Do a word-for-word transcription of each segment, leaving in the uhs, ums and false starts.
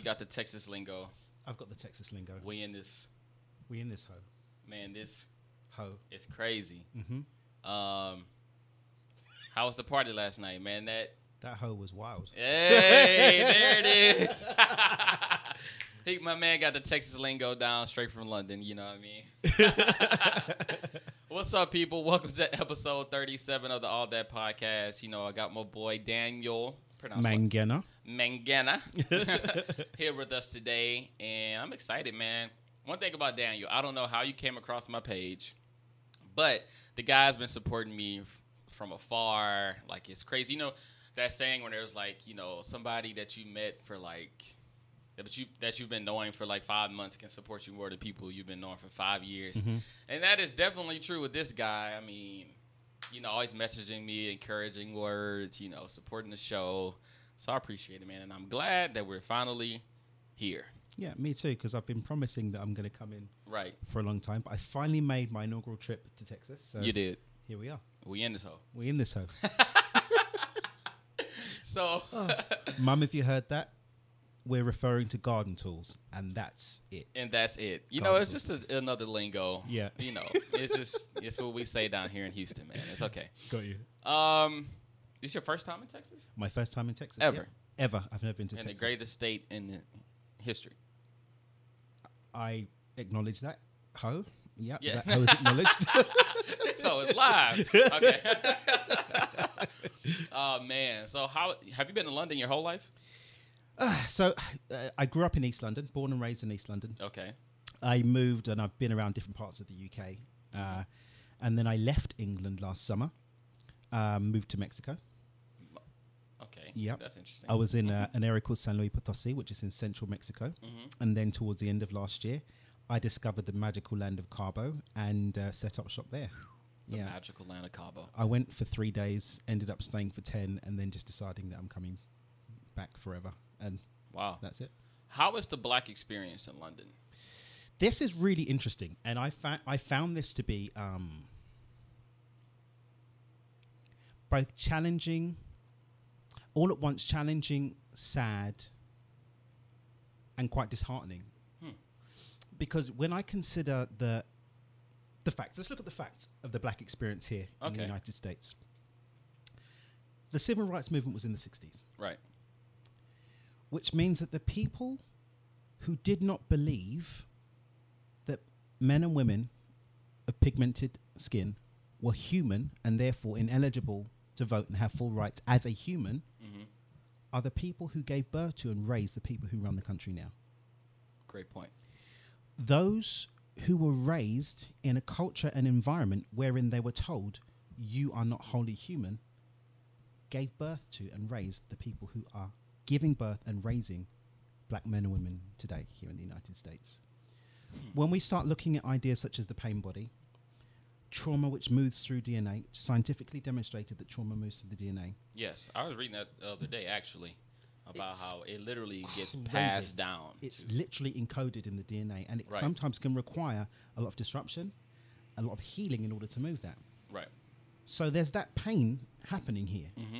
got the Texas lingo. I've got the Texas lingo. We in this. We in this hoe. Man, this. Hoe. It's crazy. Mm-hmm. Um, how was the party last night, man? That. That hoe was wild. Hey, there it is. He, my man got the Texas lingo down straight from London. You know what I mean? What's up, people? Welcome to episode thirty-seven of the All That Podcast. You know, I got my boy Daniel. Mangena. Mangena here with us today, and I'm excited, man. One thing about Daniel, I don't know how you came across my page, but the guy's been supporting me f- from afar. Like, it's crazy. You know, that saying when there's like, you know, somebody that you met for like, that you that you've been knowing for like five months can support you more than people you've been knowing for five years, Mm-hmm. and that is definitely true with this guy. I mean, you know, always messaging me, encouraging words, you know, supporting the show. So I appreciate it, man, and I'm glad that we're finally here. Yeah, me too, because I've been promising that I'm going to come in Right, for a long time, but I finally made my inaugural trip to Texas. So you did. Here we are. We in this hole. We in this hoe. So, Mum, if you heard that, we're referring to garden tools, and that's it. and that's it. You Garden know, it's tools. just a, another lingo. Yeah. You know, it's just it's what we say down here in Houston, man. It's okay. Got you. Um, this your first time in Texas? My first time in Texas. Ever? Yeah. Ever. I've never been to In Texas. the greatest state in the history. I acknowledge that. Ho. Yep. Yeah. That ho is acknowledged. So it's live. Okay. Oh man. So how have you been in London your whole life? Uh, so uh, I grew up in East London, born and raised in East London. Okay. I moved and I've been around different parts of the U K. Uh, and then I left England last summer, um, moved to Mexico. Okay. Yep. That's interesting. I was in uh, an area called San Luis Potosi, which is in central Mexico. Mm-hmm. And then towards the end of last year, I discovered the magical land of Cabo and uh, set up shop there. The yeah. magical land of Cabo. I went for three days, ended up staying for ten, and then just deciding that I'm coming back forever. And Wow. that's it. How is the black experience in London? This is really interesting. And I, fa- I found this to be um, both challenging, all at once challenging, sad, and quite disheartening. Hmm. Because when I consider the the facts, let's look at the facts of the black experience here in the Okay. United States. The civil rights movement was in the sixties, Right. which means that the people who did not believe that men and women of pigmented skin were human and therefore ineligible to vote and have full rights as a human Mm-hmm. are the people who gave birth to and raised the people who run the country now. Great point. Those who were raised in a culture and environment wherein they were told you are not wholly human gave birth to and raised the people who are giving birth and raising black men and women today here in the United States. When we start looking at ideas such as the pain body, trauma which moves through D N A, scientifically demonstrated that trauma moves through the D N A. Yes, I was reading that the other day actually about It's how it literally gets crazy. passed down. It's to, literally encoded in the D N A, and it Right. sometimes can require a lot of disruption, a lot of healing in order to move that. right. So there's that pain happening here. Mm-hmm.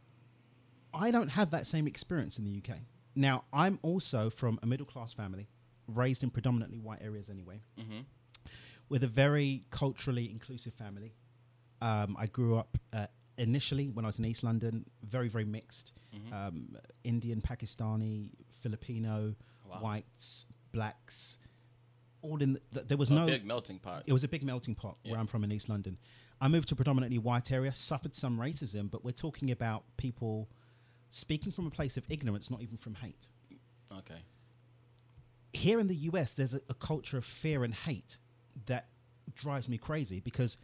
I don't have that same experience in the U K. Now, I'm also from a middle-class family, raised in predominantly white areas anyway, Mm-hmm. with a very culturally inclusive family. Um, I grew up uh, initially when I was in East London, very, very mixed. Mm-hmm. Um, Indian, Pakistani, Filipino, Wow. whites, blacks, all in. The, th- there was A no. big melting pot. It was a big melting pot Yeah. where I'm from in East London. I moved to a predominantly white area, suffered some racism, but we're talking about people speaking from a place of ignorance, not even from hate. Okay. Here in the U S, there's a, a culture of fear and hate that drives me crazy because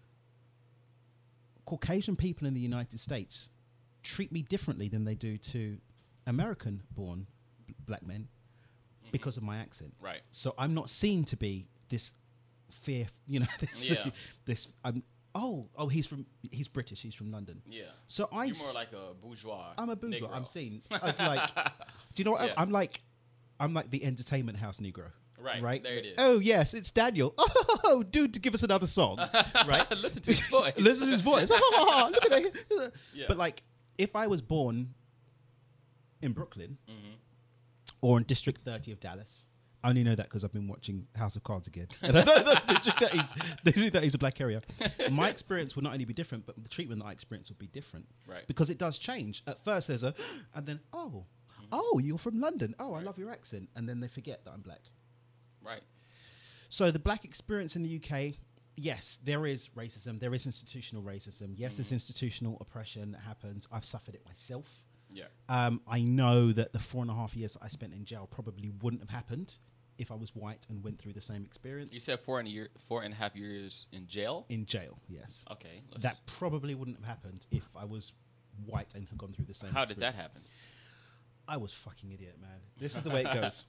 Caucasian people in the United States treat me differently than they do to American-born b- black men because of my accent. Right. So I'm not seen to be this fear, you know, this, Yeah. this, um, oh, oh, he's from, he's British, he's from London. Yeah. So I, You're more s- like a bourgeois. I'm a bourgeois. Negro. I'm seen. I was like, do you know what? Yeah. I'm like, I'm like the entertainment house Negro. Right. Right. There it is. Oh yes, it's Daniel. Oh, dude, to give us another song, right? Listen to his voice. Listen to his voice. Oh, look at that. Yeah. But like, if I was born in Brooklyn Mm-hmm. or in District thirty of Dallas. I only know that because I've been watching House of Cards again. And I know that District thirty is, District thirty is a black area. My experience will not only be different, but the treatment that I experience will be different. Right. Because it does change. At first there's a, and then, oh, mm-hmm. oh, you're from London. Oh, I love your accent. And then they forget that I'm black. Right. So the black experience in the U K, yes, there is racism. There is institutional racism. Yes, mm-hmm. there's institutional oppression that happens. I've suffered it myself. Yeah. Um, I know that the four and a half years that I spent in jail probably wouldn't have happened if I was white and went through the same experience. You said four and a year, four and a half years in jail? In jail, yes. Okay. That probably wouldn't have happened if I was white and had gone through the same How experience. did that happen? I was fucking idiot, man. This is the way it goes.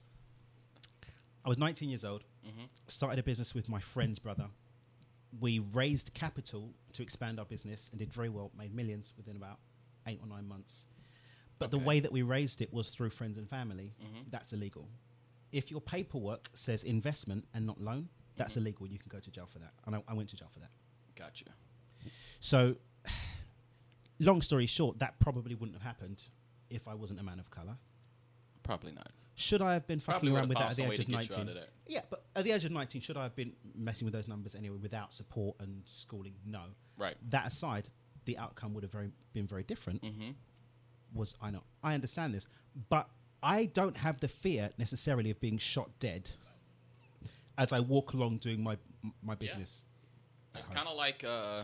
I was nineteen years old, mm-hmm. started a business with my friend's brother. We raised capital to expand our business and did very well, made millions within about eight or nine months. But okay. the way that we raised it was through friends and family. Mm-hmm. That's illegal. If your paperwork says investment and not loan, that's mm-hmm. illegal. You can go to jail for that. And I, I went to jail for that. Gotcha. So, long story short, that probably wouldn't have happened if I wasn't a man of colour. Probably not. Should I have been fucking around with that at the age of nineteen? Of yeah, but at the age of nineteen, should I have been messing with those numbers anyway without support and schooling? No. Right. That aside, the outcome would have very been very different. Mm-hmm. Was I not? I understand this, but I don't have the fear necessarily of being shot dead as I walk along doing my my business. Yeah. It's kind of like uh,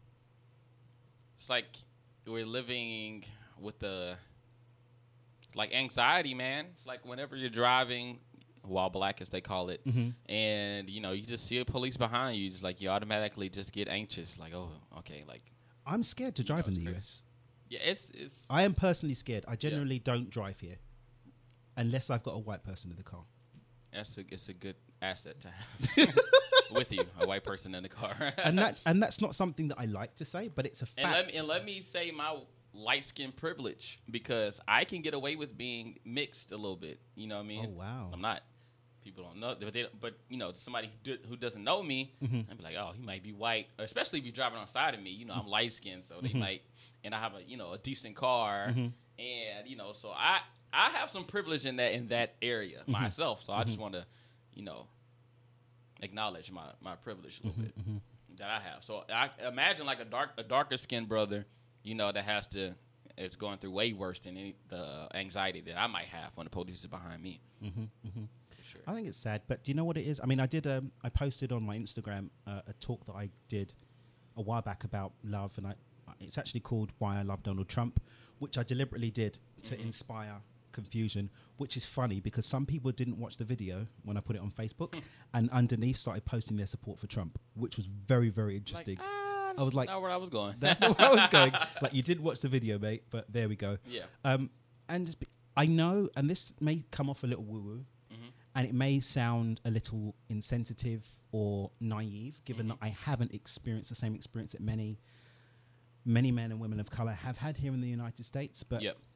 it's like we're living with the like anxiety, man. It's like whenever you're driving while black, as they call it, mm-hmm. and you know you just see a police behind you, just like you automatically just get anxious. Like, oh, okay, like I'm scared to drive know, in the crazy. U S. Yeah, it's it's. I am personally scared. I generally yeah. don't drive here unless I've got a white person in the car. That's a, it's a good asset to have with you, a white person in the car. and that's and that's not something that I like to say, but it's a fact. And let me, and let me say my light skin privilege, because I can get away with being mixed a little bit. You know what I mean? Oh wow. I'm not. People don't know, but, they, but you know, somebody who, do, who doesn't know me, mm-hmm. I'd be like, oh, he might be white, especially if you're driving on side of me. You know, I'm light skinned, so they mm-hmm. might, and I have a you know a decent car, mm-hmm. and you know, so I I have some privilege in that in that area mm-hmm. myself. So mm-hmm. I just want to, you know, acknowledge my my privilege a little mm-hmm. bit mm-hmm. that I have. So I imagine like a dark a darker skinned brother, you know, that has to. It's going through way worse than any, the anxiety that I might have when the police is behind me. Mm-hmm, mm-hmm. Sure. I think it's sad, but do you know what it is? I mean, I did. Um, I posted on my Instagram uh, a talk that I did a while back about love, and I, it's actually called "Why I Love Donald Trump," which I deliberately did to mm-hmm. inspire confusion. Which is funny because some people didn't watch the video when I put it on Facebook, and underneath started posting their support for Trump, which was very, very interesting. Like, I was like, not where I was going. That's not where I was going. Like, you did watch the video, mate, but there we go. Yeah. Um, and I know, and this may come off a little woo-woo, mm-hmm. and it may sound a little insensitive or naive, given mm-hmm. that I haven't experienced the same experience that many, many men and women of color have had here in the United States. But yep.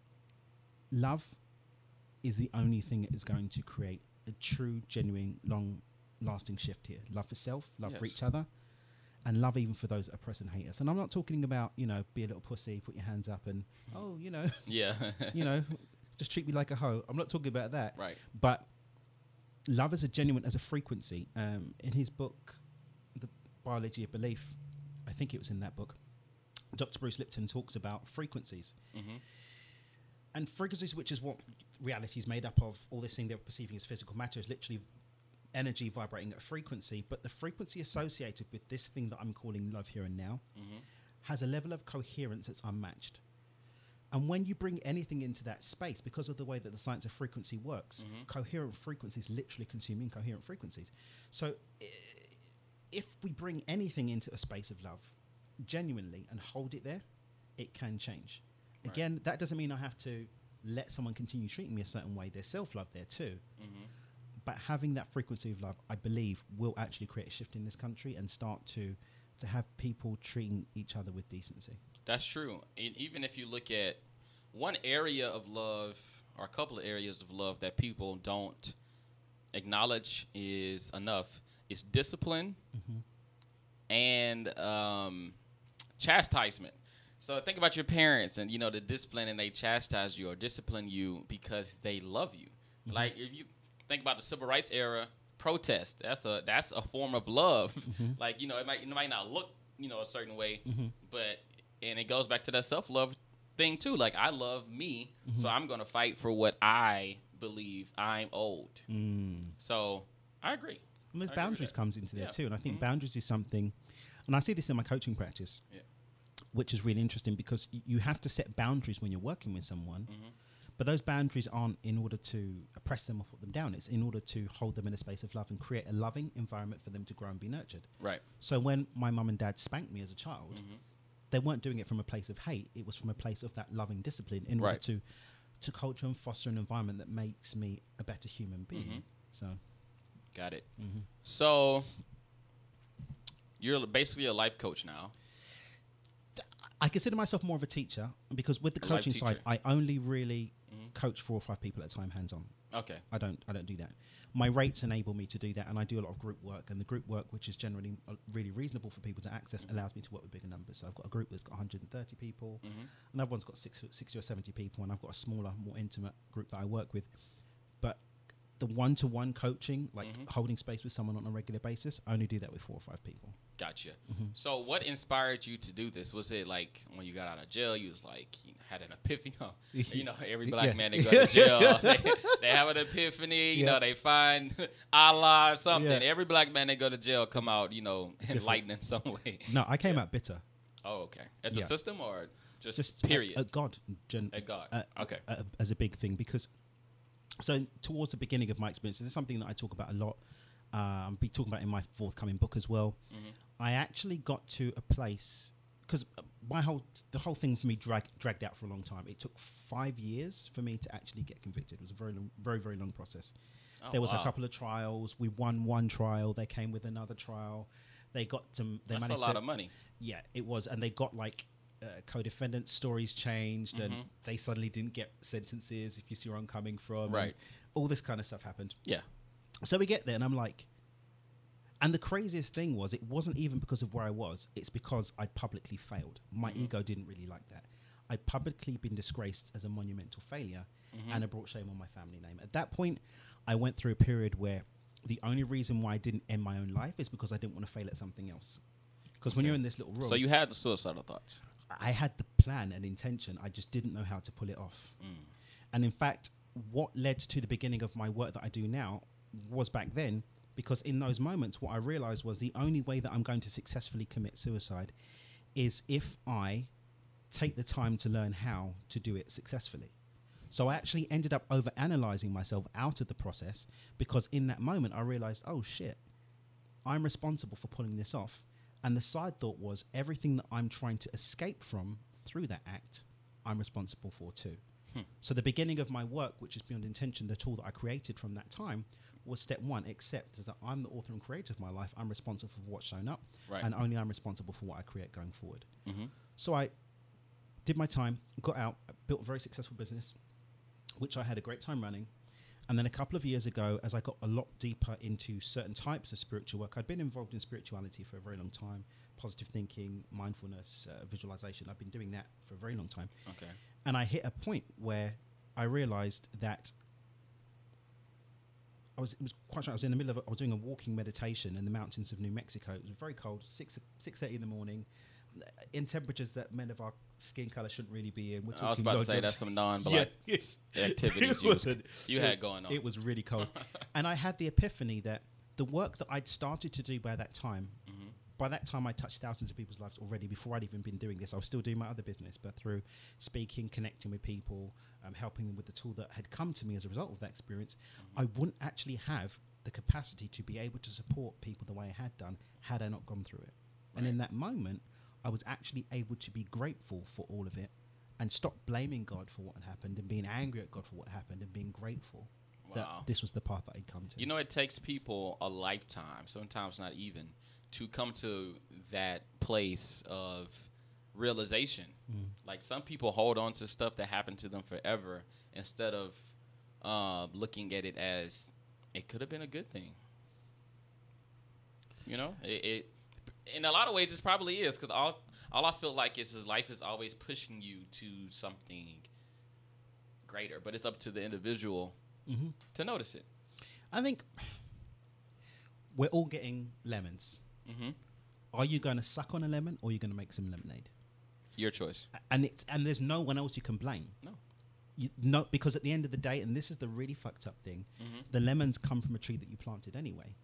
love is the only thing that is going to create a true, genuine, long-lasting shift here. Love for self, love yes. for each other. And love even for those that oppress and hate us. And I'm not talking about, you know, be a little pussy, put your hands up and, oh, you know. Yeah. you know, just treat me like a hoe. I'm not talking about that. Right. But love as a genuine, as a frequency. Um, in his book, The Biology of Belief, I think it was in that book, Doctor Bruce Lipton talks about frequencies. Mm-hmm. And frequencies, which is what reality is made up of, all this thing they're perceiving as physical matter is literally energy vibrating at a frequency, but the frequency associated with this thing that I'm calling love here and now mm-hmm. has a level of coherence that's unmatched. And when you bring anything into that space, because of the way that the science of frequency works, mm-hmm. coherent frequencies literally consume incoherent frequencies. So I- if we bring anything into a space of love genuinely and hold it there, it can change. Right. Again, that doesn't mean I have to let someone continue treating me a certain way. There's self-love there too. Mm-hmm. But having that frequency of love, I believe, will actually create a shift in this country and start to to have people treating each other with decency. That's true. And even if you look at one area of love or a couple of areas of love that people don't acknowledge is enough, is discipline mm-hmm. and um, chastisement. So think about your parents and, you know, the discipline and they chastise you or discipline you because they love you. Mhm. Like if you think about the civil rights era, protest. That's a that's a form of love. Mhm. Like you know, it might it might not look you know a certain way, Mhm. but and it goes back to that self love thing too. Like I love me, Mhm. so I'm gonna fight for what I believe. I'm old, Mm. so I agree. And there's I agree with boundaries that. comes into there Yeah. too, and I think Mhm. boundaries is something, and I see this in my coaching practice, Yeah. which is really interesting because y- you have to set boundaries when you're working with someone, Mhm. but those boundaries aren't in order to oppress them or put them down. It's in order to hold them in a space of love and create a loving environment for them to grow and be nurtured. Right. So when my mum and dad spanked me as a child, Mhm. they weren't doing it from a place of hate. It was from a place of that loving discipline in order Right. to to culture and foster an environment that makes me a better human being. Mhm. So. Got it. Mhm. So you're basically a life coach now. I consider myself more of a teacher because with the A life coaching side, teacher. I only really Mhm. coach four or five people at a time, hands on. Okay. I don't, I don't do that. My rates enable me to do that, and I do a lot of group work. And the group work, which is generally uh, really reasonable for people to access, Mhm. allows me to work with bigger numbers. So I've got a group that's got one hundred thirty people, Mhm. another one's got six, sixty or seventy people, and I've got a smaller, more intimate group that I work with. But the one-to-one coaching, like Mhm. holding space with someone on a regular basis, I only do that with four or five people. Gotcha. Mhm. So, what inspired you to do this? Was it like when you got out of jail, you was like, you had an epiphany? No, you know, every black Yeah. man they go to jail, they, they have an epiphany. You Yeah. know, they find Allah or something. Yeah. Every black man they go to jail come out, you know, Different. enlightened in some way. No, I came Yeah. out bitter. Oh, okay. At the Yeah. system or just, Just at- period? At, God, gen- At God. uh, Okay. uh, as a big thing because so towards the beginning of my experience, this is something that I talk about a lot. Um, be talking about in my forthcoming book as well. Mhm. I actually got to a place because my whole the whole thing for me drag, dragged out for a long time. It took five years for me to actually get convicted. It was a very long, very very long process. Oh, There was wow. a couple of trials. We won one trial. They came with another trial. They got to. They That's a managed lot to, of money. yeah, it was, and they got like uh, co-defendant stories changed, and Mhm. they suddenly didn't get sentences. If you see where I'm coming from, and Right. all this kind of stuff happened. Yeah. So we get there, and I'm like, and the craziest thing was, it wasn't even because of where I was. It's because I'd publicly failed. My Mhm. ego didn't really like that. I'd publicly been disgraced as a monumental failure, Mhm. and it brought shame on my family name. At that point, I went through a period where the only reason why I didn't end my own life is because I didn't want to fail at something else. Because when Okay. you're in this little room, So you had the suicidal thoughts. I had the plan and intention. I just didn't know how to pull it off. Mm. And in fact, what led to the beginning of my work that I do now was back then, because in those moments, what I realized was the only way that I'm going to successfully commit suicide is if I take the time to learn how to do it successfully. So I actually ended up over analyzing myself out of the process, because in that moment I realized, oh shit, I'm responsible for pulling this off. And the side thought was, everything that I'm trying to escape from through that act, I'm responsible for too. Hmm. So the beginning of my work, which is Beyond Intention, the tool that I created from that time, was step one, accept that I'm the author and creator of my life. I'm responsible for what's shown up, Right. and only I'm responsible for what I create going forward. Mm-hmm. So I did my time, got out, built a very successful business, which I had a great time running. And then a couple of years ago, as I got a lot deeper into certain types of spiritual work, I'd been involved in spirituality for a very long time, positive thinking, mindfulness, uh, visualization. I've been doing that for a very long time. Okay. And I hit a point where I realized that I was, it was quite, I was in the middle of, a, I was doing a walking meditation in the mountains of New Mexico. It was very cold, six, six thirty in the morning, in temperatures that men of our skin color shouldn't really be in. We're I was talking about low to say dogs. that's some non-black Yeah. activities It you, was, wasn't- you it had was- going on. It was really cold. And I had the epiphany that the work that I'd started to do by that time, Mhm. by that time I touched thousands of people's lives already before I'd even been doing this. I was still doing my other business, but through speaking, connecting with people, um, helping them with the tool that had come to me as a result of that experience, Mhm. I wouldn't actually have the capacity to be able to support people the way I had done had I not gone through it. And in Right. that moment, I was actually able to be grateful for all of it and stop blaming God for what had happened and being angry at God for what happened and being grateful Wow. that this was the path that I'd come to. You know, it takes people a lifetime, sometimes not even, to come to that place of realization. Mm. Like some people hold on to stuff that happened to them forever instead of uh, looking at it as it could have been a good thing. You know, it, it in a lot of ways it probably is, because all all I feel like is, is life is always pushing you to something greater, but it's up to the individual Mm-hmm. to notice it. I think we're all getting lemons. Mm-hmm. Are you going to suck on a lemon, or are you going to make some lemonade? Your choice. A- And it's and there's no one else you can blame. No. You, no, because at the end of the day, and this is the really fucked up thing, Mm-hmm. the lemons come from a tree that you planted anyway.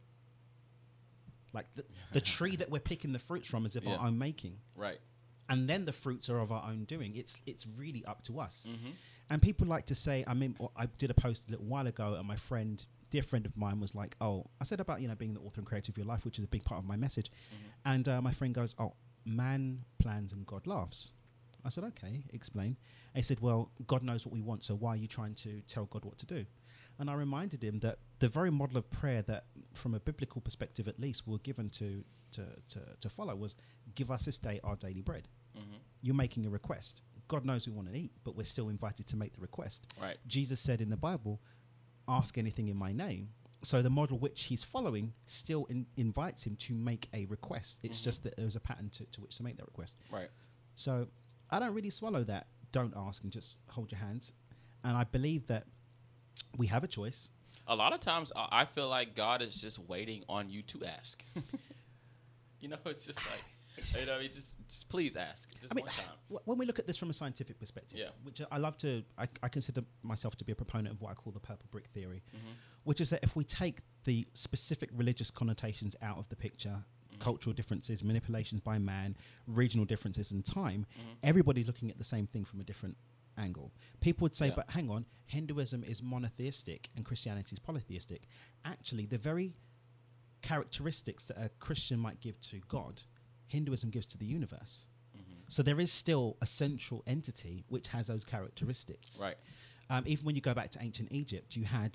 Like the, the tree that we're picking the fruits from is of Yeah. our own making, Right. and then the fruits are of our own doing. It's it's really up to us. Mm-hmm. And people like to say, I mean, I did a post a little while ago, and my friend, dear friend of mine, was like, "Oh, I said about you know being the author and creator of your life, which is a big part of my message." Mm-hmm. And uh, my friend goes, "Oh, man plans and God laughs." I said, "Okay, explain." He said, "Well, God knows what we want, so why are you trying to tell God what to do?" And I reminded him that the very model of prayer that, from a biblical perspective at least, we were given to to to, to follow was, "Give us this day our daily bread." Mm-hmm. You're making a request. God knows we want to eat, but we're still invited to make the request. Right. Jesus said in the Bible, "Ask anything in my name." So the model which he's following still in, invites him to make a request. It's Mhm. just that there's a pattern to, to which to make that request. Right. So I don't really swallow that. Don't ask and just hold your hands. And I believe that we have a choice. A lot of times, uh, I feel like God is just waiting on you to ask. You know, it's just like, you know, you just, just please ask, just I mean, one time. w- when we look at this from a scientific perspective, Yeah. which I love to, I, I consider myself to be a proponent of what I call the purple brick theory, Mm-hmm. which is that if we take the specific religious connotations out of the picture, Mm-hmm. cultural differerences, manipulations by man, regional differences in time, Mm-hmm. everybody's looking at the same thing from a different angle. People would say, Yeah. but hang on, Hinduism is monotheistic and Christianity is polytheistic. Actually, the very characteristics that a Christian might give to God, Hinduism gives to the universe. Mm-hmm. So there is still a central entity which has those characteristics. Right. Um, even when you go back to ancient Egypt, you had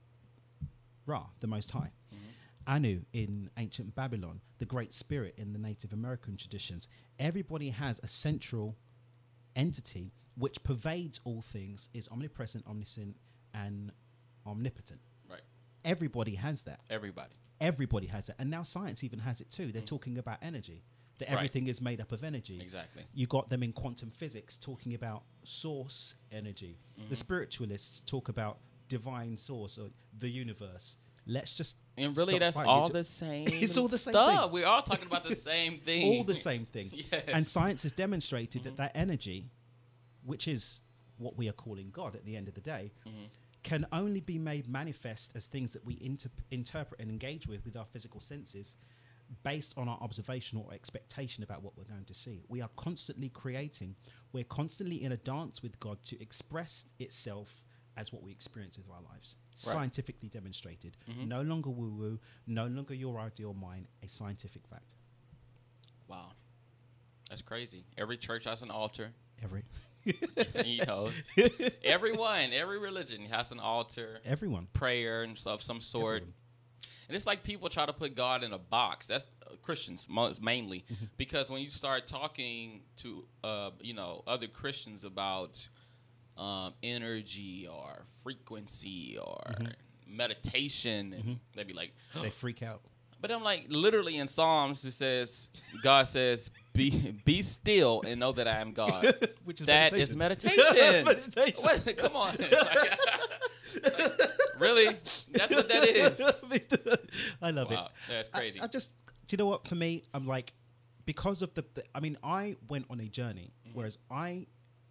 Ra, the Most High. Mm-hmm. Anu in ancient Babylon, the Great Spirit in the Native American traditions. Everybody has a central entity which pervades all things, is omnipresent, omniscient, and omnipotent. Right. Everybody has that. Everybody. Everybody has it. And now science even has it too. They're Mm. talking about energy, that Right. everything is made up of energy. Exactly. You got them in quantum physics talking about source energy. Mhm. The spiritualists talk about divine source or the universe. Let's just And really, stop that's fighting. all Ju- the same. It's all the same stuff. thing. We're all talking about the same thing. all the same thing. Yes. And science has demonstrated Mhm. that that energy, which is what we are calling God at the end of the day, Mhm. can only be made manifest as things that we inter- interpret and engage with with our physical senses based on our observation or expectation about what we're going to see. We are constantly creating. We're constantly in a dance with God to express itself as what we experience with our lives. Right. Scientifically demonstrated. Mhm. No longer woo-woo, no longer your ideal mind, a scientific fact. Wow. That's crazy. Every church has an altar. Every You know, everyone, every religion has an altar, everyone. prayer, and of some sort. Everyone. And it's like people try to put God in a box. That's uh, Christians mo- mainly, Mm-hmm. because when you start talking to, uh, you know, other Christians about um, energy or frequency or Mhm. meditation, and Mhm. they'd be like, They freak out. but I'm like, literally in Psalms, it says, God says, be be still and know that I am God. Which is That meditation. is meditation. Meditation. What? Come on. Like, like, really? That's what that is. I love Wow, it. that's I- crazy. I, just, do you know what? For me, I'm like, because of the, the I mean, I went on a journey, Mhm. whereas I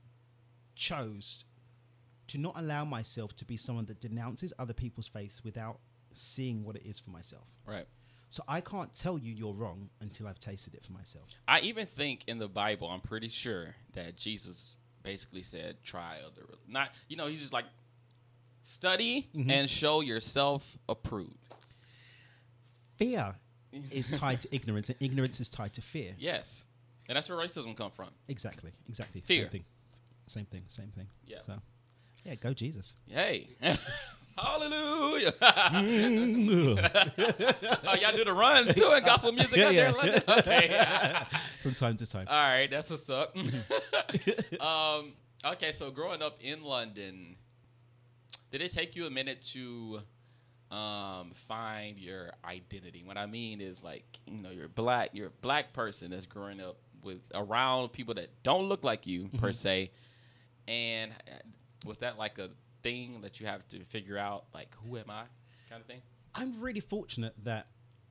chose to not allow myself to be someone that denounces other people's faiths without seeing what it is for myself. Right. So I can't tell you you're wrong until I've tasted it for myself. I even think in the Bible, I'm pretty sure that Jesus basically said, try other, rel-" not, you know, he's just like, study Mhm. and show yourself approved. Fear is tied to ignorance, and ignorance is tied to fear. Yes. And that's where racism come from. Exactly, exactly. Fear. Same thing. Same thing, same thing. Yeah. So, yeah, go Jesus. Hey. Hallelujah. Mm. Oh, y'all do the runs too in gospel music Yeah, out there in yeah. London? Okay. From time to time. All right, that's what's up. um, okay, so growing up in London, did it take you a minute to um, find your identity? What I mean is, like, you know, you're black, you're a black person that's growing up with around people that don't look like you per Mhm. se, and uh, was that like a thing that you have to figure out, like, who am I, kind of thing? I'm really fortunate that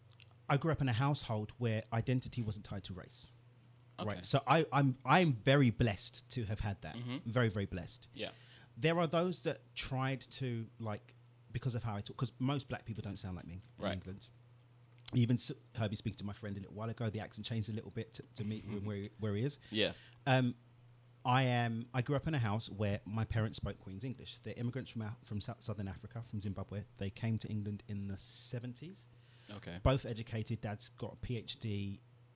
I grew up in a household where identity wasn't tied to race. Okay. Right. So I, I'm I'm very blessed to have had that. Mhm. Very, very blessed. Yeah. There are those that tried to, like, because of how I talk, because most black people don't sound like me in Right. England. Even s- heard me speaking to my friend a little while ago. The accent changed a little bit to, to meet him where, he- where he is. Yeah. Um, I am. I grew up in a house where my parents spoke Queen's English. They're immigrants from Af- from Sou- Southern Africa, from Zimbabwe. They came to England in the seventies. Okay. Both educated. Dad's got a PhD,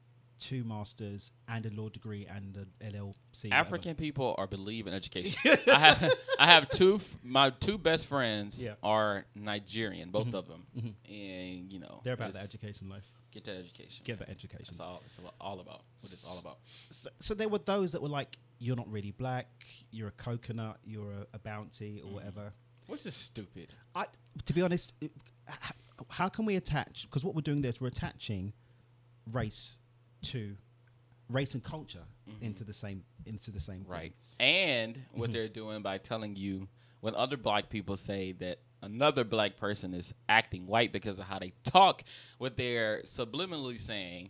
two masters, and a law degree, and an L L C. whatever. African people are believe in education. I have I have two f- my two best friends Yeah. are Nigerian, both Mhm. of them, Mhm. and you know They're about the it's- education life. Get that education. Get that education. That's all it's all- all about. What it's all about. So, so there were those that were like, "You're not really black. You're a coconut. You're a, a bounty, or Mhm. whatever." Which is stupid. I, to be honest, it, h- how can we attach? Because what we're doing there is we're attaching race to race and culture Mhm. into the same into the same thing. Right. And what Mhm. they're doing by telling you when other black people say that another black person is acting white because of how they talk, what they're subliminally saying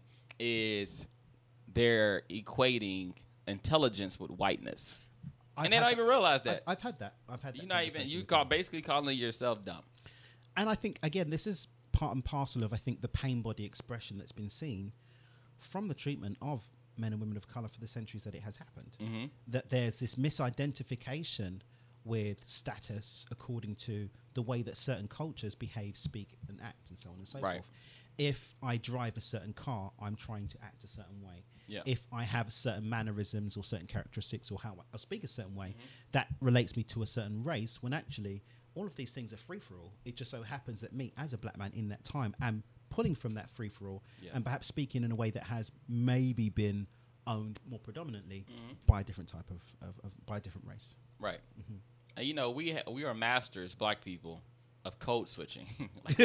is they're equating intelligence with whiteness. I've and they had don't that- even realize I've, that. I've had that. I've had. You're that not even conversation you with call people. basically calling yourself dumb. And I think again, this is part and parcel of I think the pain body expression that's been seen from the treatment of men and women of color for the centuries that it has happened. Mm-hmm. That there's this misidentification with status according to the way that certain cultures behave, speak, and act, and so on and so Right. forth. If I drive a certain car, I'm trying to act a certain way. Yeah. If I have certain mannerisms or certain characteristics or how I speak a certain way, Mhm. that relates me to a certain race, when actually all of these things are free for all. It just so happens that me, as a black man in that time, am pulling from that free for all Yeah. and perhaps speaking in a way that has maybe been owned more predominantly Mhm. by a different type of, of, of by a different race. Right. Mhm. And you know, we ha- we are masters, black people, of code switching. Like,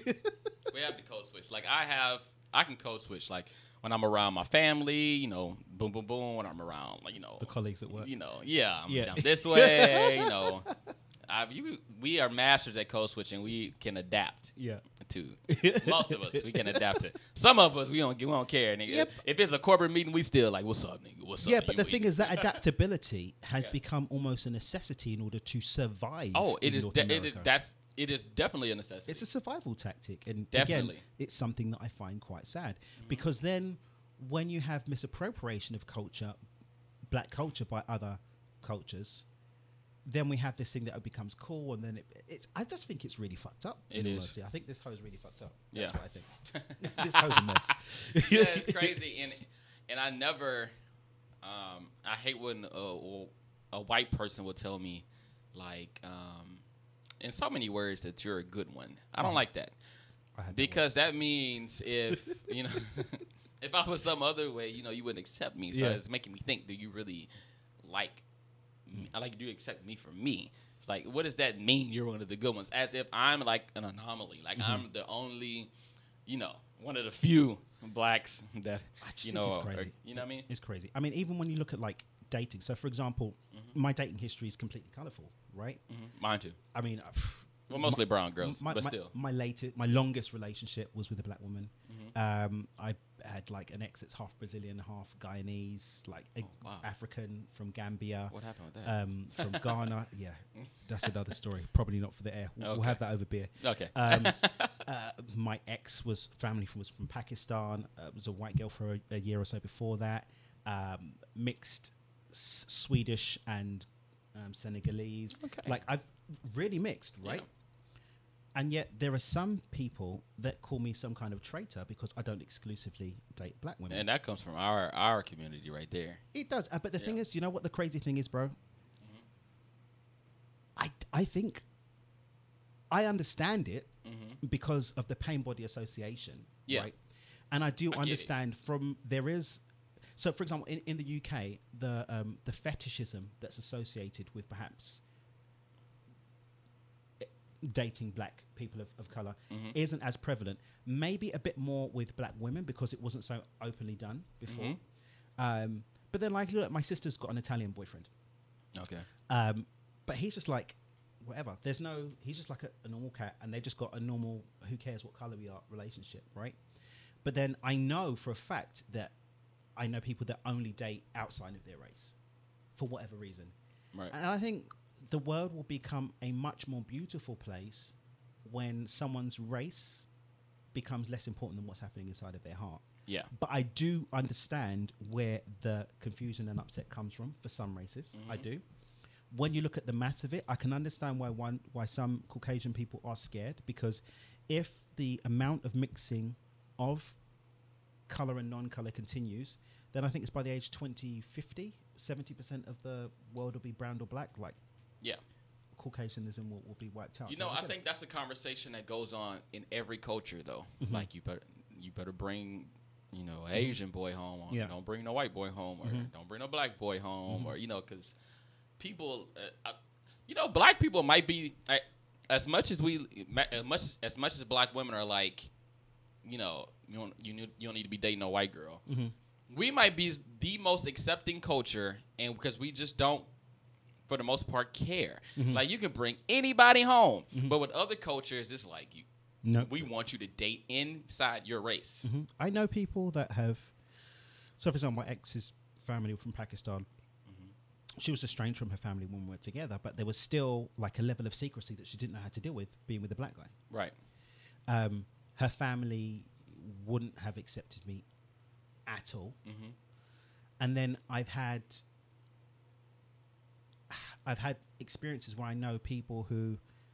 we have the code switch. Like I have, I can code switch. Like when I'm around my family, you know, boom, boom, boom. When I'm around, like you know, The colleagues at work. you know, yeah, I'm Yeah. down this way. You know, I've, you, we are masters at code switching. We can adapt Yeah. to most of us. We can adapt to. Some of us we don't we don't care. Nigga. Yep. If it's a corporate meeting, we still like, what's up, nigga? What's Yeah, up? but You the thing weak. is that adaptability has Yeah. become almost a necessity in order to survive. Oh, it in is. North De- it is. America. That's. It is definitely a necessity. It's a survival tactic, and Definitely. again, it's something that I find quite sad Mm-hmm. because then, when you have misappropriation of culture, black culture by other cultures, then we have this thing that becomes cool, and then it, it's. I just think it's really fucked up. It in all is. honesty. I think this hoe's really fucked up. Yeah. That's what I think. This hoe's a mess. Yeah, it's crazy, and and I never. Um, I hate when a, a white person will tell me, like, um, in so many words that you're a good one. I don't Mhm. like that I had that because that means if you know, if I was some other way, you know, you wouldn't accept me. So Yeah. it's making me think, do you really like? Me? I like, do you accept me for me? It's like, what does that mean? You're one of the good ones, as if I'm like an anomaly, like Mhm. I'm the only, you know, one of the few blacks that I just you think know, it's are- crazy. you know what I mean? It's crazy. I mean, even when you look at like dating. So, for example, Mhm. my dating history is completely colourful, right? Mm-hmm. Mine too. I mean, uh, Well, mostly brown girls, my, but my, still. my latest, my longest relationship was with a black woman. Mhm. Um, I had like an ex that's half Brazilian, half Guyanese, like a Oh, wow. African from Gambia, What happened with that? um, from Ghana. Yeah, that's another story. Probably not for the air. We'll, we'll Okay. have that over beer. okay. Um, uh, my ex was family from, was from Pakistan. Uh, was a white girl for a, a year or so before that. Um, mixed s- Swedish and um, Senegalese. Okay. Like I've really mixed, right? Yeah. And yet there are some people that call me some kind of traitor because I don't exclusively date black women. And that comes from our our community right there. It does. Uh, but the thing Yeah. is, you know what the crazy thing is, bro? Mhm. I, I think I understand it Mm-hmm. because of the pain body association. Yeah. Right? And I do I get it. understand from there is. So, for example, in, in the U K, the um, the fetishism that's associated with perhaps i- dating black people of, of color Mhm. isn't as prevalent. Maybe a bit more with black women because it wasn't so openly done before. Mhm. Um, but then, like, look, my sister's got an Italian boyfriend, Okay. um, but he's just like whatever. There's no. He's just like a, a normal cat, and they've just got a normal. Who cares what color we are relationship, right? But then I know for a fact that I know people that only date outside of their race, for whatever reason. Right. And I think the world will become a much more beautiful place when someone's race becomes less important than what's happening inside of their heart. Yeah. But I do understand where the confusion and upset comes from for some races. Mm-hmm. I do. When you look at the maths of it, I can understand why one why some Caucasian people are scared, because if the amount of mixing of color and non-color continues, then I think it's by the age twenty fifty, seventy percent of the world will be brown or black. Like, yeah. Caucasianism will, will be wiped out. You So know, I get think it. that's a conversation that goes on in every culture, though. Mhm. Like, you better you better bring, you know, an Asian boy home, or Yeah. don't bring no white boy home, or Mhm. don't bring no black boy home, Mhm. or, you know, because people, uh, uh, you know, black people might be, uh, as much as we, ma- as much, as much as black women are like, you know, you don't, you, need, you don't need to be dating a white girl. Mhm. We might be the most accepting culture, and because we just don't, for the most part, care. Mhm. Like, you can bring anybody home, Mhm. but with other cultures, it's like you. No. We want you to date inside your race. Mhm. I know people that have. So, for example, my ex's family from Pakistan. Mhm. She was estranged from her family when we were together, but there was still like a level of secrecy that she didn't know how to deal with being with a black guy. Right. Um, her family wouldn't have accepted me at all. Mm-hmm. And then I've had I've had experiences where I know people who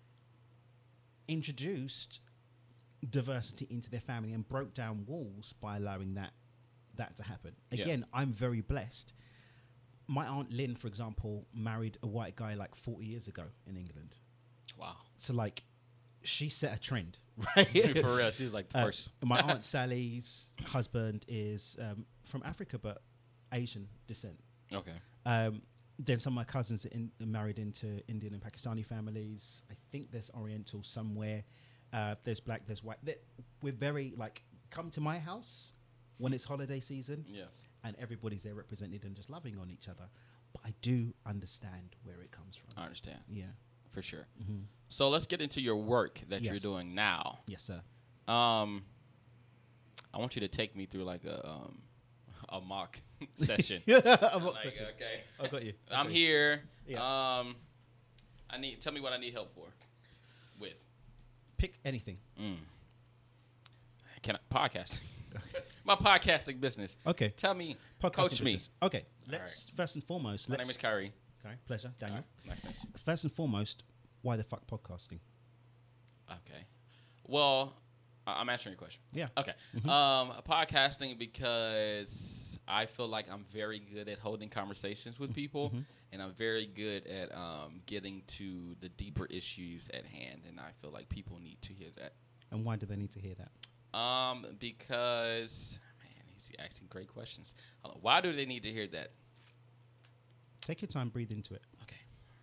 introduced diversity into their family and broke down walls by allowing that that to happen. Yeah. Again, I'm very blessed. My aunt Lynn, for example, married a white guy like forty years ago in England. Wow. So like she set a trend, right? For real, she's like the Uh, first. my aunt Sally's husband is um, from Africa but Asian descent. Okay. Um, then some of my cousins are, in, are married into Indian and Pakistani families. I think there's Oriental somewhere. Uh, there's black, there's white. They're- We're very like, come to my house when it's holiday season, Yeah. and everybody's there represented and just loving on each other. But I do understand where it comes from. I understand. Yeah. For sure. Mm-hmm. So let's get into your work that Yes. you're doing now. Yes, sir. Um, I want you to take me through like a um, a mock session. I'm Like, not such a- okay. I got you. I I'm got you. here. Yeah. Um, I need. Tell me what I need help for. With. Pick anything. Mm. Can I podcasting? My podcasting business. Okay. Tell me. Podcasting Coach me. business. Okay. Let's first and foremost. My let's, name is Kyrie. Okay. Pleasure, Daniel. All right, nice. First and foremost, why the fuck podcasting? Okay. Well, I- I'm answering your question. Yeah. Okay. Mhm. Um, podcasting because I feel like I'm very good at holding conversations with people, Mhm. and I'm very good at um, getting to the deeper issues at hand, and I feel like people need to hear that. And why do they need to hear that? Um, because man, he's asking great questions. Hold on. Why do they need to hear that? Take your time, breathe into it. Okay.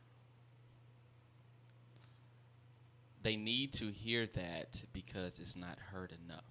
They need to hear that because it's not heard enough.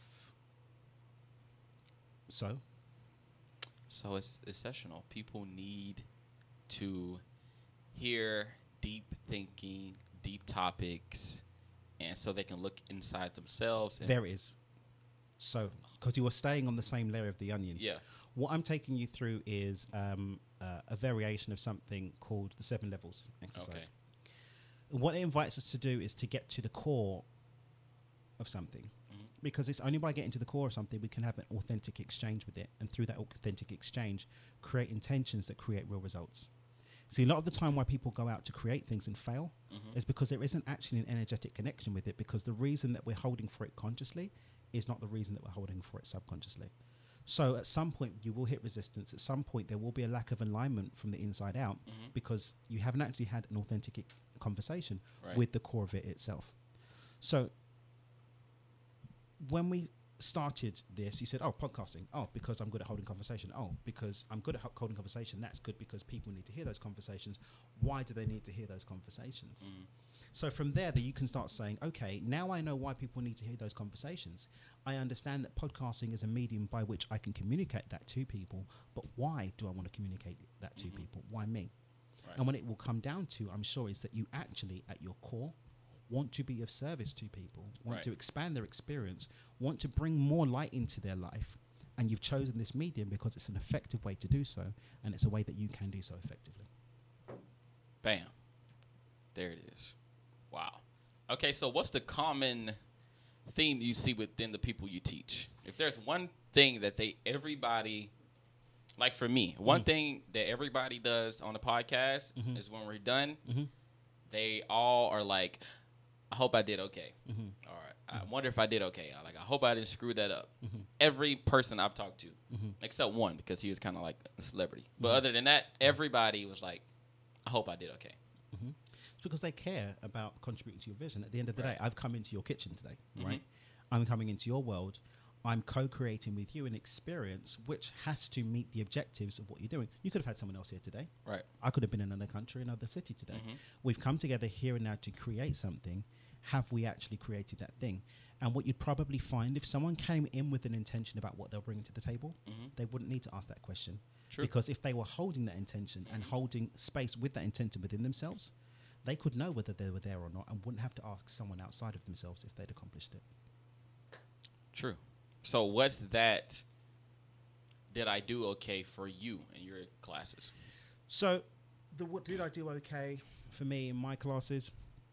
So, So it's essential. People need to hear deep thinking, deep topics, and so they can look inside themselves. And there it is. So, because you were staying on the same layer of the onion. yeah, What I'm taking you through is um, uh, a variation of something called the seven levels exercise. Okay. What it invites us to do is to get to the core of something. Mhm. Because it's only by getting to the core of something we can have an authentic exchange with it. And through that authentic exchange, create intentions that create real results. See, a lot of the time why people go out to create things and fail Mhm. is because there isn't actually an energetic connection with it, because the reason that we're holding for it consciously is not the reason that we're holding for it subconsciously. So at some point you will hit resistance. At some point there will be a lack of alignment from the inside out Mhm. because you haven't actually had an authentic e- conversation Right. with the core of it itself. So when we started this, you said, oh, podcasting. Oh, because I'm good at holding conversation. Oh, because I'm good at ho- holding conversation. That's good because people need to hear those conversations. Why do they need to hear those conversations? Mhm. So from there, that you can start saying, okay, now I know why people need to hear those conversations. I understand that podcasting is a medium by which I can communicate that to people, but why do I want to communicate that to Mhm. people? Why me? Right. And when it will come down to, I'm sure, is that you actually, at your core, want to be of service to people, want Right. to expand their experience, want to bring more light into their life. And you've chosen this medium because it's an effective way to do so, and it's a way that you can do so effectively. Bam. There it is. Wow. Okay, so what's the common theme you see within the people you teach? If there's one thing that they, everybody, like for me, one Mm. thing that everybody does on the podcast Mhm. is when we're done, Mhm. they all are like, I hope I did okay. Mhm. All right. I wonder if I did okay. I like, I hope I didn't screw that up. Mhm. Every person I've talked to, Mhm. except one, because he was kind of like a celebrity. But Mhm. other than that, everybody was like, I hope I did okay. It's because they care about contributing to your vision. At the end of the Right. day, I've come into your kitchen today, Mhm. right? I'm coming into your world. I'm co-creating with you an experience which has to meet the objectives of what you're doing. You could have had someone else here today. Right. I could have been in another country, another city today. Mhm. We've come together here and now to create something. Have we actually created that thing? And what you'd probably find, if someone came in with an intention about what they'll bring to the table, Mhm. they wouldn't need to ask that question. True. Because if they were holding that intention and holding space with that intention within themselves, they could know whether they were there or not and wouldn't have to ask someone outside of themselves if they'd accomplished it. True. So what's that? Did I do okay for you in your classes? So, the what did I do okay for me in my classes?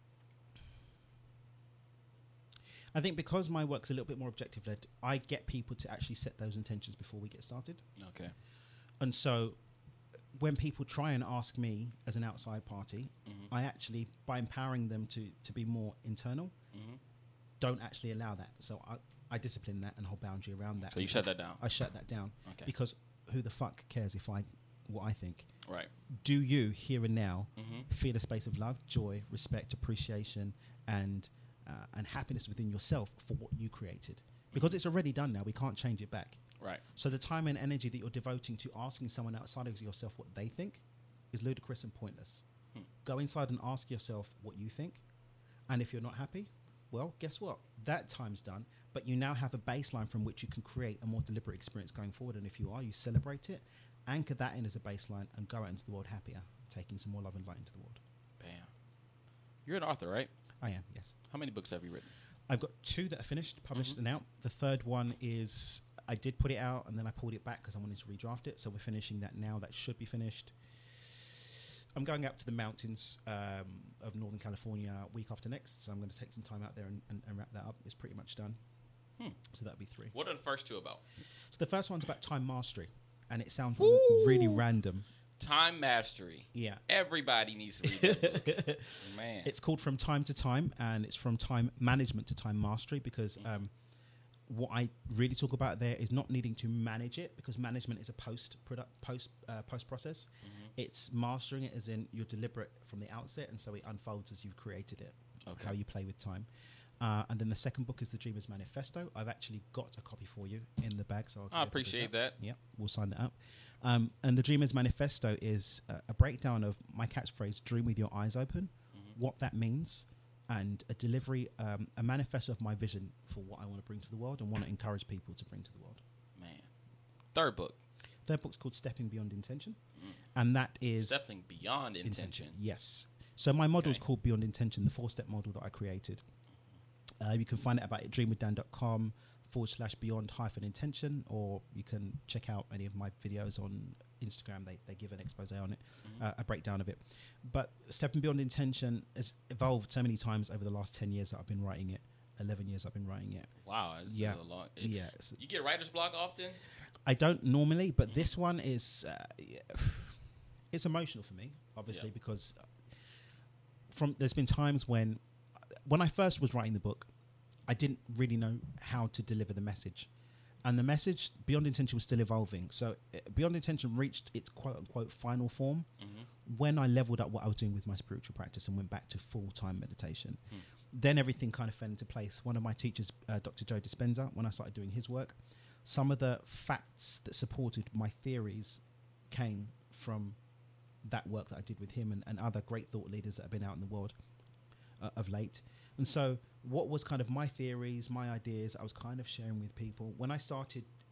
I think because my work's a little bit more objective led, I get people to actually set those intentions before we get started. Okay. And so when people try and ask me as an outside party, Mm-hmm. I actually, by empowering them to, to be more internal, Mm-hmm. don't actually allow that. So I, I discipline that and hold boundary around that. So you shut that down. I shut that down. Okay. Because who the fuck cares if I, what I think? Right. Do you, here and now, Mm-hmm. feel a space of love, joy, respect, appreciation, and uh, and happiness within yourself for what you created? Because it's already done now. We can't change it back. Right. So the time and energy that you're devoting to asking someone outside of yourself what they think is ludicrous and pointless. Hmm. Go inside and ask yourself what you think. And if you're not happy, well, guess what? That time's done. But you now have a baseline from which you can create a more deliberate experience going forward. And if you are, you celebrate it, anchor that in as a baseline, and go out into the world happier, taking some more love and light into the world. Bam. You're an author, right? I am, yes. How many books have you written? I've got two that are finished, published Mhm. and out. The third one is, I did put it out and then I pulled it back because I wanted to redraft it. So we're finishing that now. That should be finished. I'm going up to the mountains um, of Northern California week after next. So I'm going to take some time out there and, and, and wrap that up. It's pretty much done. Hmm. So that'll be three. What are the first two about? So the first one's about time mastery. And it sounds Woo! really random. Time Mastery. Yeah. Everybody needs to read that book. Man. It's called From Time to Time, and it's from time management to time mastery, because um, what I really talk about there is not needing to manage it, because management is a post product post uh, post process. Mhm. It's mastering it as in you're deliberate from the outset, and so it unfolds as you've created it. Okay. How you play with time. Uh, and then the second book is The Dreamer's Manifesto. I've actually got a copy for you in the bag, so I'll give I you a copy of appreciate that. Yeah, we'll sign that up. Um, and the Dreamer's Manifesto is uh, a breakdown of my catchphrase, dream with your eyes open, Mhm. what that means, and a delivery, um, a manifesto of my vision for what I want to bring to the world and want to encourage people to bring to the world. Man. Third book. Third book's called Stepping Beyond Intention, Mm. and that is... Stepping Beyond Intention. Yes. So my model is Okay. called Beyond Intention, the four-step model that I created. Uh, you can find it about dreamwithdan.com forward slash beyond hyphen intention, or you can check out any of my videos on Instagram. They, they give an expose on it, Mhm. uh, a breakdown of it. But Stepping Beyond Intention has evolved so many times over the last ten years that I've been writing it, eleven years I've been writing it. Wow. This Yeah. is a long. It, Yeah. it's- You get writer's block often? I don't normally, but this one is, uh, yeah, it's emotional for me, obviously, Yeah. because from there's been times when, when I first was writing the book, I didn't really know how to deliver the message. And the message, Beyond Intention, was still evolving. So uh, Beyond Intention reached its quote-unquote final form Mm-hmm. when I leveled up what I was doing with my spiritual practice and went back to full-time meditation. Hmm. Then everything kind of fell into place. One of my teachers, uh, Doctor Joe Dispenza, when I started doing his work, some of the facts that supported my theories came from that work that I did with him and, and other great thought leaders that have been out in the world uh, of late. And so what was kind of my theories, my ideas, I was kind of sharing with people. When I started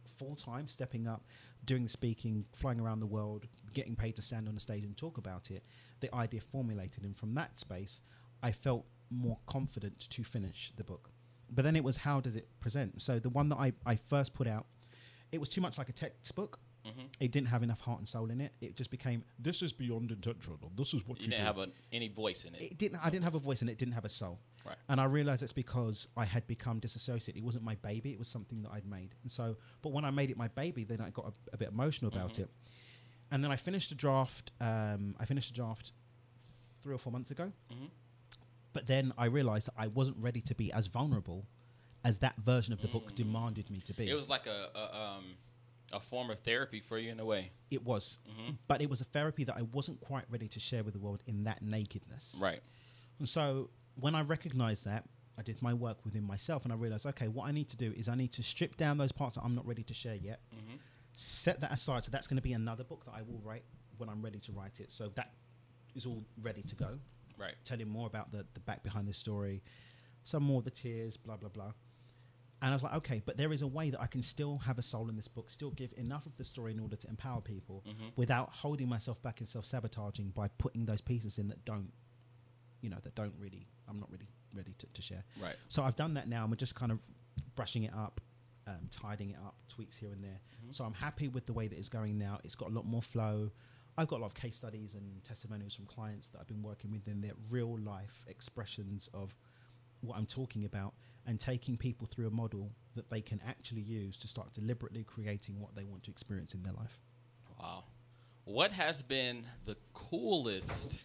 full time, stepping up, doing the speaking, flying around the world, getting paid to stand on the stage and talk about it, the idea formulated. And from that space, I felt more confident to finish the book. But then it was, how does it present? So the one that I, I first put out, it was too much like a textbook. Mm-hmm. It didn't have enough heart and soul in it. It just became, this is beyond intentional. This is what you, you didn't do. have a, any voice in it. It didn't. I didn't have a voice in it. It didn't have a soul. Right. And I realized it's because I had become disassociated. It wasn't my baby. It was something that I'd made. And so, but when I made it my baby, then I got a, a bit emotional about mm-hmm. it. And then I finished the draft. Um, I finished the draft three or four months ago. Mm-hmm. But then I realized that I wasn't ready to be as vulnerable as that version of the mm. book demanded me to be. It was like a, a um. a form of therapy for you in a way. It was. Mm-hmm. But it was a therapy that I wasn't quite ready to share with the world in that nakedness. Right. And so when I recognized that, I did my work within myself and I realized, okay, what I need to do is I need to strip down those parts that I'm not ready to share yet, mm-hmm. set that aside. So that's going to be another book that I will write when I'm ready to write it. So that is all ready to go. Right. Telling more about the, the back behind the story, some more of the tears, blah, blah, blah. And I was like, okay, but there is a way that I can still have a soul in this book, still give enough of the story in order to empower people mm-hmm. without holding myself back and self-sabotaging by putting those pieces in that don't, you know, that don't really, I'm not really ready to, to share. Right. So I've done that now and we're just kind of brushing it up, um, tidying it up, tweaks here and there. Mm-hmm. So I'm happy with the way that it's going now. It's got a lot more flow. I've got a lot of case studies and testimonials from clients that I've been working with in their real life expressions of what I'm talking about, and taking people through a model that they can actually use to start deliberately creating what they want to experience in their life. Wow. What has been the coolest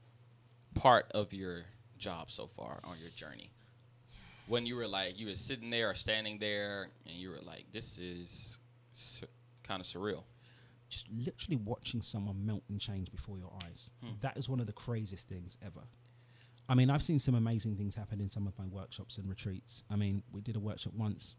part of your job so far on your journey? When you were like, you were sitting there or standing there and you were like, this is su- kind of surreal. Just literally watching someone melt and change before your eyes. Hmm. That is one of the craziest things ever. I mean, I've seen some amazing things happen in some of my workshops and retreats. I mean, we did a workshop once,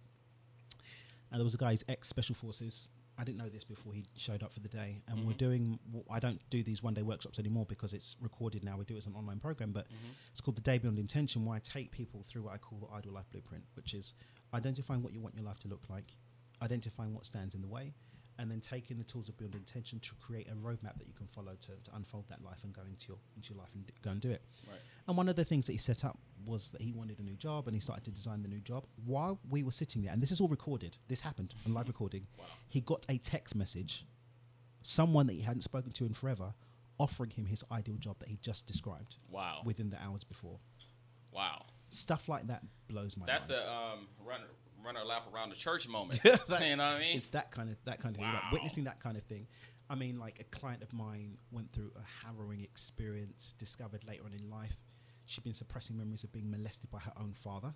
and there was a guy who's ex-Special Forces. I didn't know this before he showed up for the day. And mm-hmm. we're doing, well, I don't do these one-day workshops anymore because it's recorded now. We do it as an online program, but mm-hmm. it's called The Day Beyond Intention, where I take people through what I call the Ideal Life Blueprint, which is identifying what you want your life to look like, identifying what stands in the way, and then taking the tools of Beyond Intention to create a roadmap that you can follow to, to unfold that life and go into your into your life and d- go and do it. Right. And one of the things that he set up was that he wanted a new job, and he started to design the new job. While we were sitting there, and this is all recorded, this happened on live recording, wow. he got a text message, someone that he hadn't spoken to in forever, offering him his ideal job that he just described. Wow. Within the hours before. Wow. Stuff like that blows my That's mind. That's a um, runner. Run our lap around the church moment. you know what I mean? It's that kind of that kind of wow. thing. Like witnessing that kind of thing. I mean, like a client of mine went through a harrowing experience, discovered later on in life she'd been suppressing memories of being molested by her own father.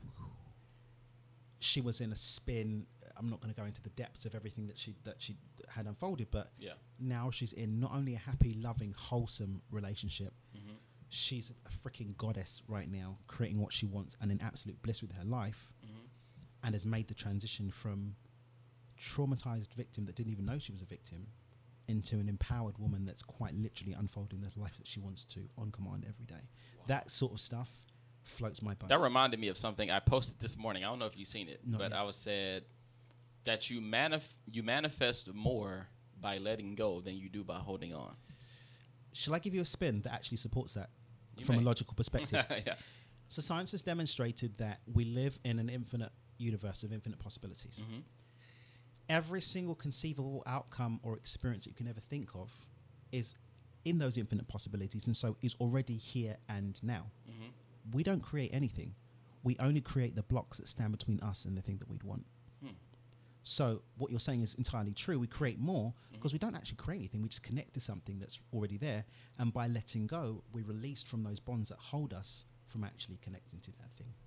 She was in a spin. I'm not going to go into the depths of everything that she that she had unfolded, but yeah. now she's in not only a happy, loving, wholesome relationship, mm-hmm. she's a freaking goddess right now, creating what she wants and in absolute bliss with her life. Mm-hmm. And has made the transition from traumatized victim that didn't even know she was a victim into an empowered woman that's quite literally unfolding the life that she wants to on command every day. Wow. That sort of stuff floats my boat. That reminded me of something I posted this morning. I don't know if you've seen it, Not but yet. I was said that you manif- you manifest more by letting go than you do by holding on. Shall I give you a spin that actually supports that You from may. a logical perspective? yeah. So science has demonstrated that we live in an infinite universe of infinite possibilities. Mm-hmm. Every single conceivable outcome or experience that you can ever think of is in those infinite possibilities, and so is already here and now. Mm-hmm. We don't create anything. We only create the blocks that stand between us and the thing that we'd want. Hmm. So what you're saying is entirely true. We create more because mm-hmm. we don't actually create anything. We just connect to something that's already there, and by letting go, we're released from those bonds that hold us from actually connecting to that thing.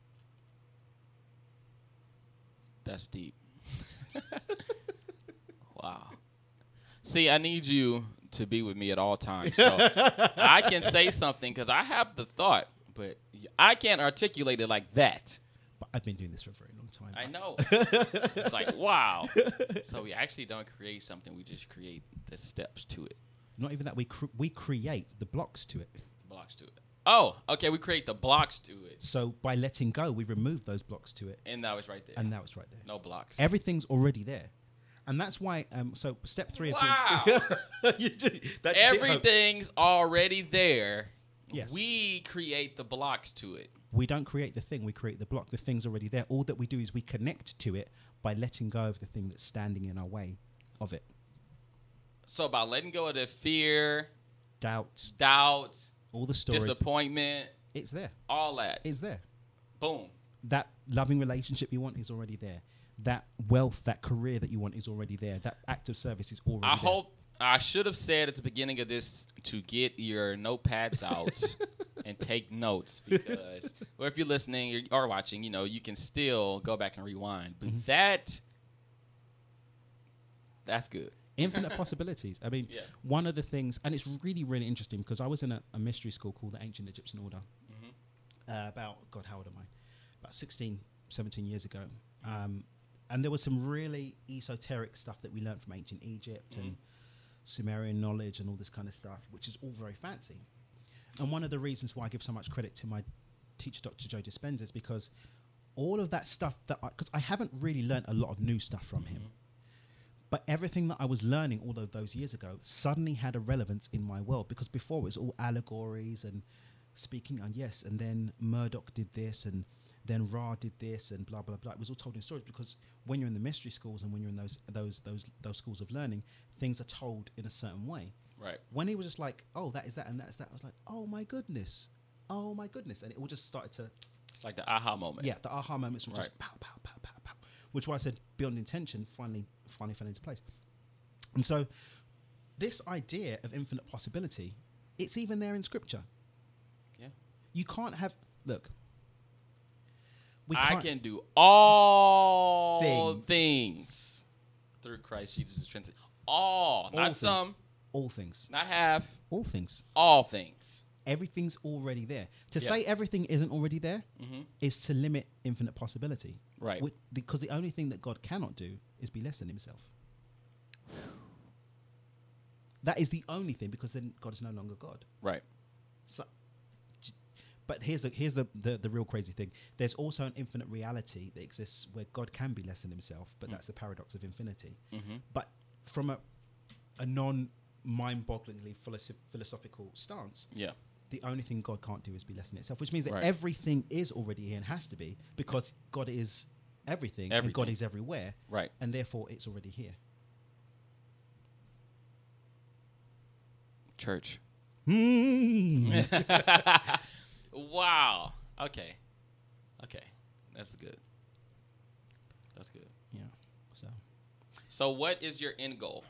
That's deep. Wow. See, I need you to be with me at all times. So I can say something because I have the thought, but I can't articulate it like that. But I've been doing this for a very long time. I know. It's like, wow. So we actually don't create something. We just create the steps to it. Not even that. We cr- we create the blocks to it. Blocks to it. Oh, okay. We create the blocks to it, So by letting go, we remove those blocks to it, and now it's right there. and now it's right there. No blocks. Everything's already there, and that's why. Um, so step three. Wow. Of you do, that just hit home. Everything's already there. Yes. We create the blocks to it. We don't create the thing; we create the block. The thing's already there. All that we do is we connect to it by letting go of the thing that's standing in our way of it. So by letting go of the fear, Doubts, doubt, all the stories. disappointment, It's there. all that. It's there. Boom. That loving relationship you want is already there. That wealth, that career that you want is already there. That act of service is already I there. hope I should have said at the beginning of this to get your notepads out and take notes because, or if you're listening or watching, you know, you can still go back and rewind. But Mm-hmm. that, that's good. Infinite possibilities. I mean, Yeah. one of the things, and it's really, really interesting because I was in a, a mystery school called the Ancient Egyptian Order Mm-hmm. uh, about, God, how old am I? About sixteen, seventeen years ago. Um, and there was some really esoteric stuff that we learned from ancient Egypt Mm-hmm. and Sumerian knowledge and all this kind of stuff, which is all very fancy. And one of the reasons why I give so much credit to my teacher, Doctor Joe Dispenza, is because all of that stuff that I, because I haven't really learned a lot of new stuff from him, but everything that I was learning all of those years ago suddenly had a relevance in my world because before it was all allegories and speaking on yes, and then Murdoch did this and then Ra did this and blah blah blah. It was all told in stories because when you're in the mystery schools and when you're in those those those those schools of learning, things are told in a certain way. Right. When he was just like, oh, that is that and that's that, I was like, oh my goodness, oh my goodness, and it all just started to, It's like the aha moment. yeah, the aha moments were just Right. pow pow pow pow pow, which why I said beyond intention finally finally fell into place. And so this idea of infinite possibility, it's even there in scripture. Yeah. You can't have look. We I can't, can do all Things. things through Christ Jesus' Trinity. All, not things. some, all things, not half, all things. all things. Everything's already there. To Yeah. say everything isn't already there Mm-hmm. is to limit infinite possibility. Right. Wh- because the only thing that God cannot do is be less than himself. That is the only thing, because then God is no longer God. Right. So, j- but here's the here's the, the the real crazy thing. There's also an infinite reality that exists where God can be less than himself, but Mm. that's the paradox of infinity. Mm-hmm. But from a a non mind-bogglingly philosoph- philosophical stance, Yeah. the only thing God can't do is be less than itself, which means that Right. everything is already here and has to be because God is everything, and God Everything. is everywhere, Right. and therefore it's already here. Church. Mm. Wow. Okay. Okay. That's good. That's good. Yeah. So So, what is your end goal?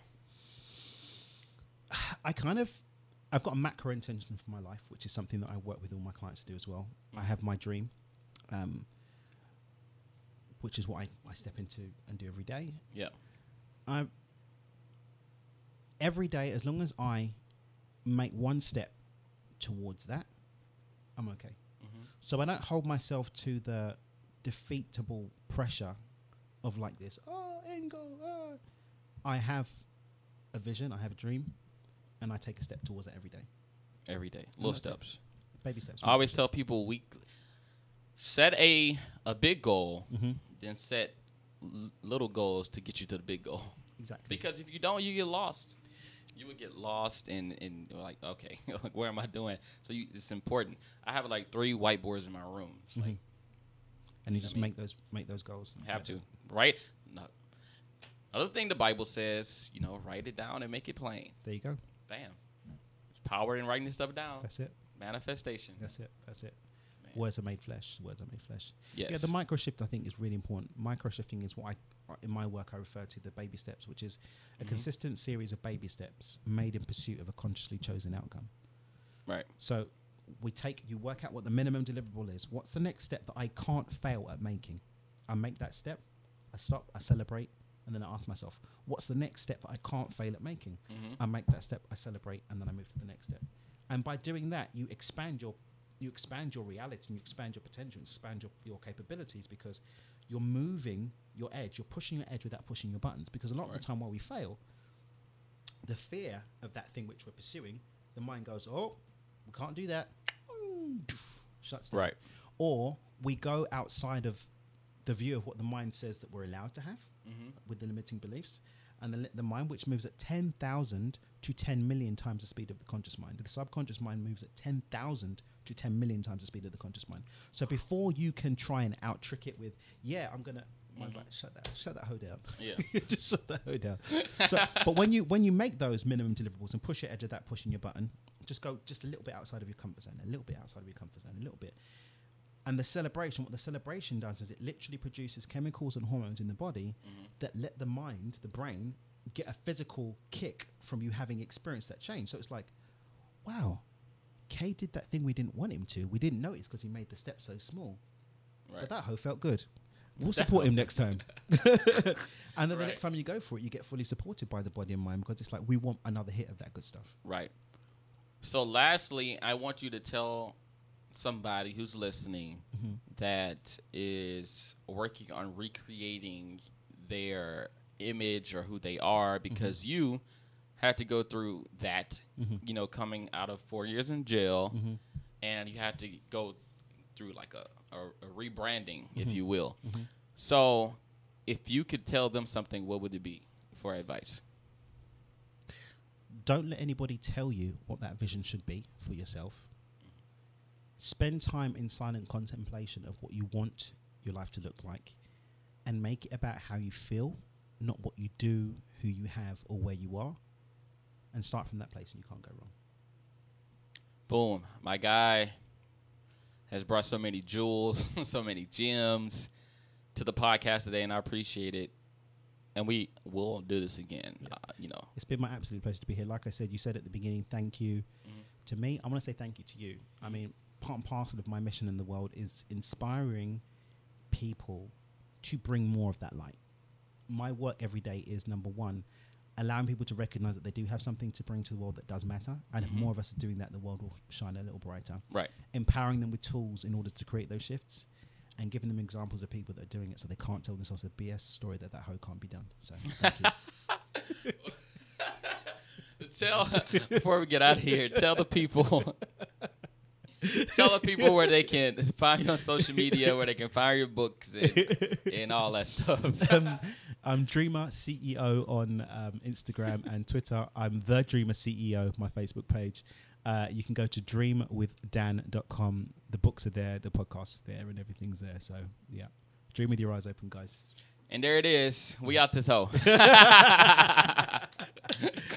I kind of, I've got a macro intention for my life, which is something that I work with all my clients to do as well. I have my dream, um, which is what I, I step into and do every day. Yeah. I every day, as long as I make one step towards that, I'm okay. Mm-hmm. So I don't hold myself to the defeatable pressure of like this. Oh, end goal. Oh. I have a vision. I have a dream, and I take a step towards it every day. Every day. Little that's it. steps. Baby steps. I always tell people we set a a big goal, Mm-hmm. then set l- little goals to get you to the big goal. Exactly. Because if you don't, you get lost. You would get lost in, in like, okay, like, where am I doing? So you, it's important. I have like three whiteboards in my room. It's like, And you just mean, make those make those goals. have to, right? No. Another thing the Bible says, you know, write it down and make it plain. There you go. Bam. There's power in writing this stuff down. That's it. Manifestation. That's it. That's it. Man. Words are made flesh. Words are made flesh. Yes. Yeah, the micro shift I think is really important. Micro shifting is what I, in my work, I refer to the baby steps, which is a Mhm. consistent series of baby steps made in pursuit of a consciously chosen outcome. Right. So we take, you work out what the minimum deliverable is. What's the next step that I can't fail at making? I make that step, I stop, I celebrate, and then I ask myself, what's the next step that I can't fail at making? Mm-hmm. I make that step, I celebrate, and then I move to the next step. And by doing that, you expand your you expand your reality, and you expand your potential, and expand your, your capabilities, because you're moving your edge, you're pushing your edge without pushing your buttons. Because a lot of Right. the time while we fail, the fear of that thing which we're pursuing, the mind goes, oh, we can't do that. boom, doof, shuts down. Right. Or we go outside of the view of what the mind says that we're allowed to have Mm-hmm. with the limiting beliefs. And the, the mind, which moves at ten thousand to ten million times the speed of the conscious mind. The subconscious mind moves at ten thousand to ten million times the speed of the conscious mind. So before you can try and out trick it with, yeah, I'm going to, Mhm. like, shut that, shut that hoe down. Yeah. Just shut that hoe down. So, but when you when you make those minimum deliverables and push your edge of that, pushing your button, just go just a little bit outside of your comfort zone, a little bit outside of your comfort zone, a little bit. And the celebration, what the celebration does is it literally produces chemicals and hormones in the body Mhm. that let the mind, the brain, get a physical kick from you having experienced that change. So it's like, wow, Kay did that thing we didn't want him to. We didn't notice because he made the step so small. Right. But that hoe felt good. We'll That support hoe- him next time. And then the Right. next time you go for it, you get fully supported by the body and mind because it's like, we want another hit of that good stuff. Right. So, lastly, I want you to tell somebody who's listening Mhm. that is working on recreating their image or who they are because you had to go through that, Mhm. you know, coming out of four years in jail, Mhm. and you had to go through like a, a, a rebranding, if Mhm. you will. Mhm. So, if you could tell them something, what would it be for advice? Don't let anybody tell you what that vision should be for yourself. Spend time in silent contemplation of what you want your life to look like and make it about how you feel, not what you do, who you have, or where you are. And start from that place and you can't go wrong. Boom. My guy has brought so many jewels, so many gems to the podcast today, and I appreciate it. And we will do this again, Yeah. uh, you know. It's been my absolute pleasure to be here. Like I said, you said at the beginning, thank you Mhm. to me. I want to say thank you to you. I mean, part and parcel of my mission in the world is inspiring people to bring more of that light. My work every day is, number one, allowing people to recognize that they do have something to bring to the world that does matter. And if Mhm. more of us are doing that, the world will shine a little brighter. Right. Empowering them with tools in order to create those shifts and giving them examples of people that are doing it so they can't tell themselves the B S story that that hoe can't be done. So thank you. Tell, before we get out of here, tell the people, tell the people where they can find you on social media, where they can find your books and, and all that stuff. um, I'm Dreamer C E O on um, Instagram and Twitter. I'm The Dreamer C E O, my Facebook page. Uh, you can go to dream with dan dot com. The books are there, the podcast's there, and everything's there. So, yeah. Dream with your eyes open, guys. And there it is. We out this hoe.